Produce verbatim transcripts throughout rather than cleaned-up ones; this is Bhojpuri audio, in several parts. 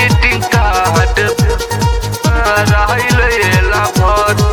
ग्रीटिंग कार्ड राहिलेला भर।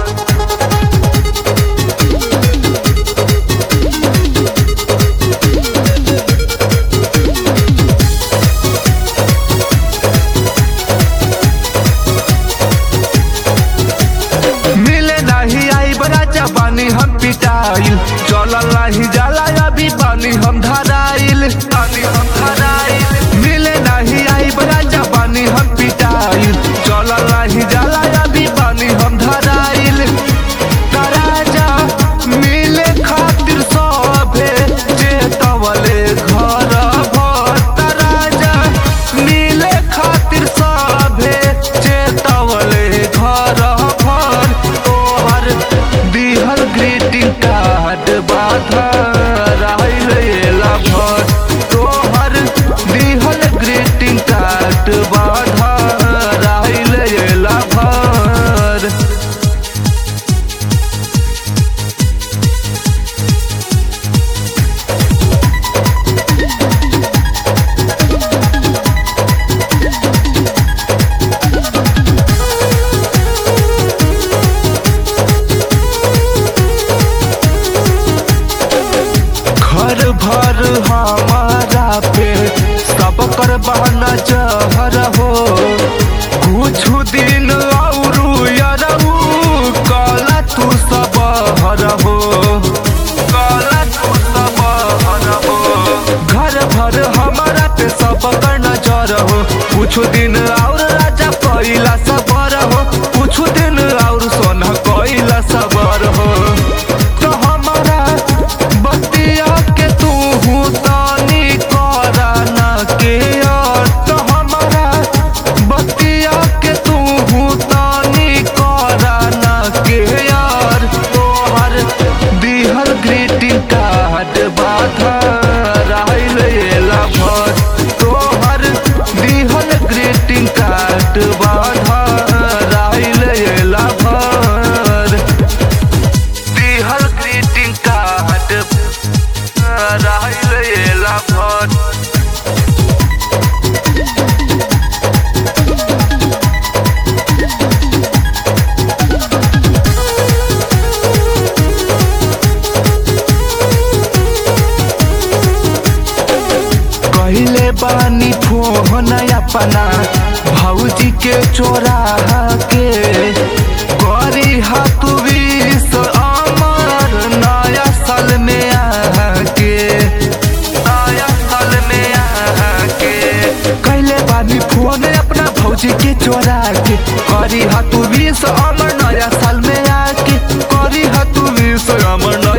मिले नहीं आई बराजा पानी हम पिटाइल, चलल नहीं जाला अभी पानी हम धराइल, पानी हम धराइल। मिले नहीं आई बराजा पानी हम पिटाइल, चलल नहीं जाला अभी पानी हम धराइल। राजा मिले खातिर सभे चेतवले घर भर, राजा मिले खातिर सभे चेतवले घर भर। तोहर दिहल ग्रीटिंग कार्ड बाधा राहिलेला भर, तोहर दिहल ग्रीटिंग कार्ड बाधा राहिलेला भर। घर भर हमारा पे सब कर बहाना जहर हो, कुछ दिन और यारू काला तू सब हर हो, काला तू सब हर हो। घर भर हमारा पे सब कर नजर हो, कुछ दिन और राजा कैला सबर हो, कुछ दिन और सोना कैला सबर हो। तो हमारा बतिया के तू तानी करा ना के यार, तो हमारा बतिया के तू तानी करा ना के यार। तोहर दिहल ग्रीटिंग कार्ड बाधा राहिलेला भर, तोहर दिहल ग्रीटिंग कार्ड बाधा राहिलेला भर। दिहल ग्रीटिंग कार्ड राहिलेला भर। कहले बानी फोन अपना भौजी के चोरा के, करी हाथ विष अमर नया साल में आके, नया साल में आके। कहले बानी फोन अपना भौजी के चोरा के, करी हाथ विष अमर नया साल में आके, करी हाथ विष अमर